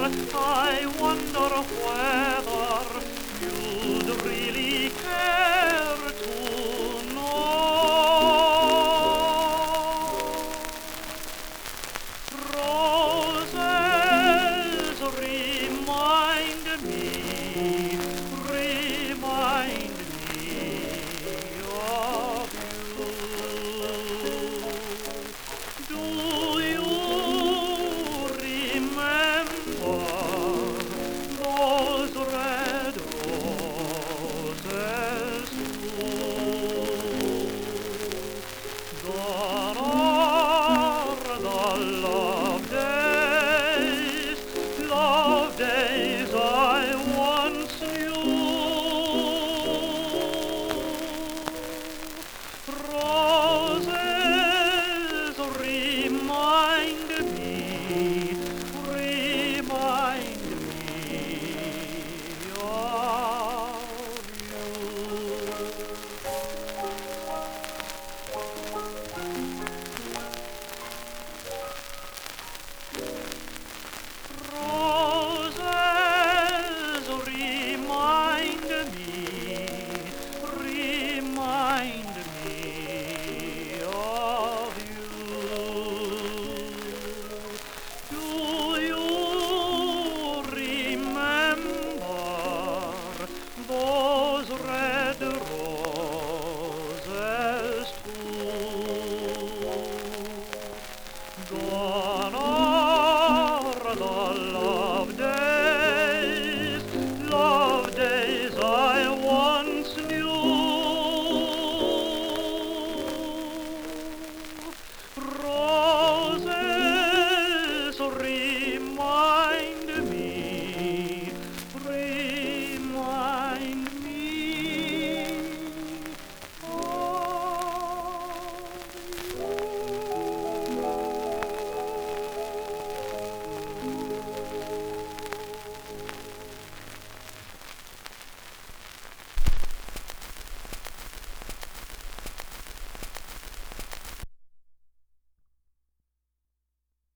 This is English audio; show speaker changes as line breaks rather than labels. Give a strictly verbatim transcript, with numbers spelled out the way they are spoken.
I wonder whether you'd really care to know. Roses remind me, remind me of you. Do you remember those red roses too? Gone are the love days, love days I once knew. Roses remind